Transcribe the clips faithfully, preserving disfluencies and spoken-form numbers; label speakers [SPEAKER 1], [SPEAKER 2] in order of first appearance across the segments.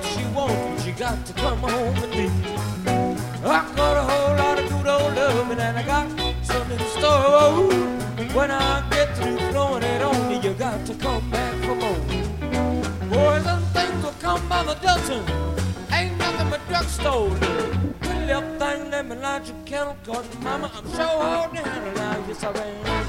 [SPEAKER 1] what she wants, but she got to come home with me. I got a whole lot of good old loving, and I got something in store. When I get through throwing it on you, you got to come back for more. Boys and things will come by the dozen, ain't nothing but drugstore. Pretty little thing, let me light your candle, cause mama, I'm so hard to handle now, yes I am.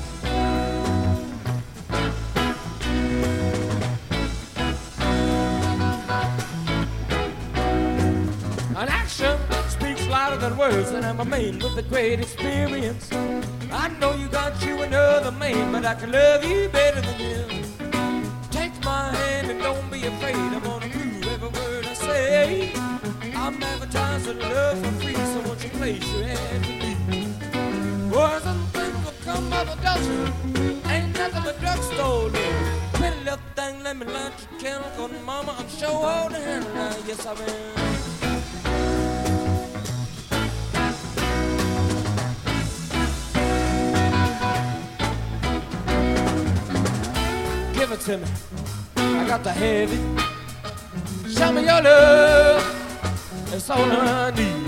[SPEAKER 1] An action speaks louder than words, and I'm a man with a great experience. I know you got you another man, but I can love you better than him. Take my hand and don't be afraid, I'm gonna prove every word I say. I'm advertising love for free, so won't you place your hand to me? Boys and things will come by the dozen, ain't nothing but drugstore love. Pretty little thing, let me light your candle, cause mama, I'm so hard to handle now, yes I am. Give it to me, I got to have it. Show me your love, that's all I need.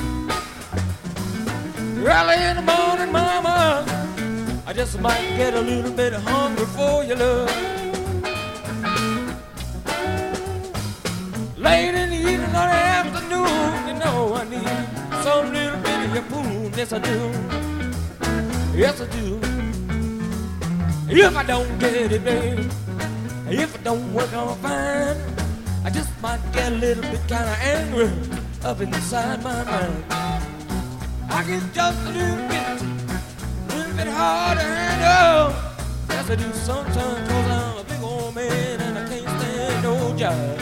[SPEAKER 1] Early in the morning, mama, I just might get a little bit hungry for your love. Late in the evening or the afternoon, you know I need some little bit of your boom. Yes I do, yes I do. If I don't get it, babe, if it don't work on fine, I just might get a little bit kind of angry up inside my mind. I get just a little bit, a little bit hard to handle. Yes, I do sometimes, cause I'm a big old man and I can't stand no job.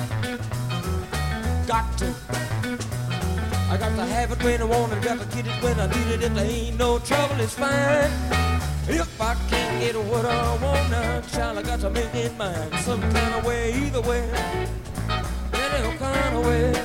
[SPEAKER 1] Got to, I got to have it when I want it, got to get it when I need it. If there ain't no trouble, it's fine. If I can't get what I want now, child, I got to make it mine. Some kind of way, either way, any kind of way.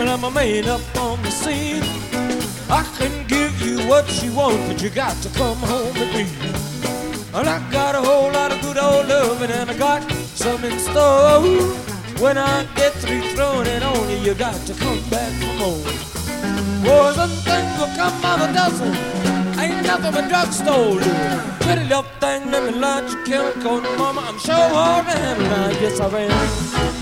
[SPEAKER 1] and I'm a man up on the scene. I can give you what you want, but you got to come home with me. And I got a whole lot of good old loving, and I got some in store. When I get through throwing it on you, you got to come back for more. Boys and things will come by the dozen, ain't nothing but drugstore. Pretty little thing, let me light your chemical, mama, I'm sure hard to handle now, yes I am.